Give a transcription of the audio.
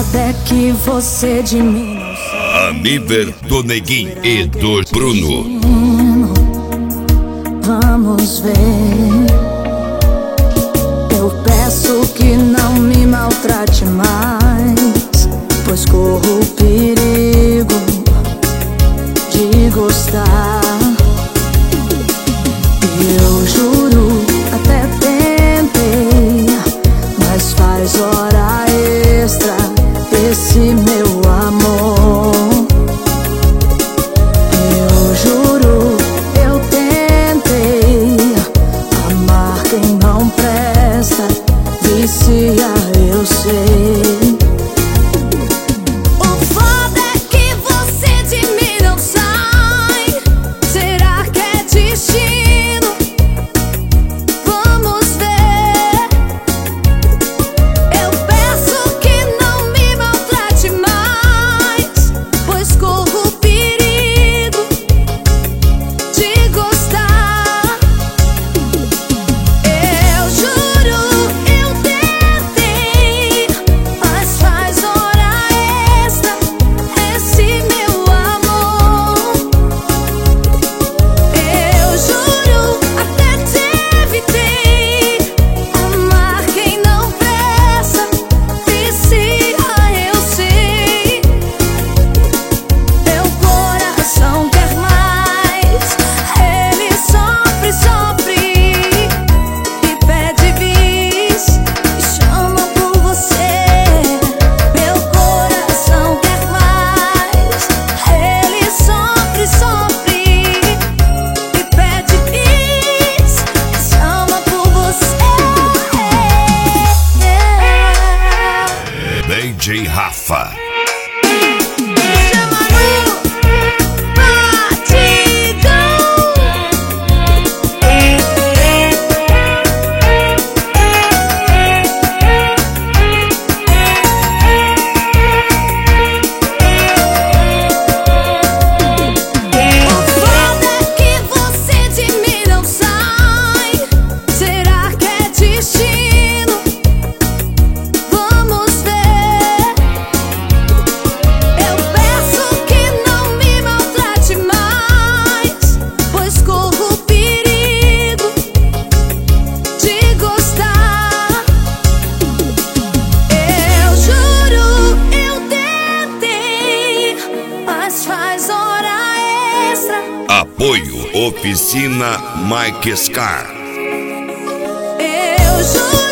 foda é que você de mim não sabe. Aniver do Neguinho e do Bruno. Vamos ver. Eu peço que não me maltrate mais, pois corro o perigo de gostar. Eu juro, até tentei, mas faz hora extra esse meu amor. Eu juro, eu tentei amar quem não presta, vicia, eu sei. DJ Rafa. Apoio Oficina Mike Scar. Eu juro.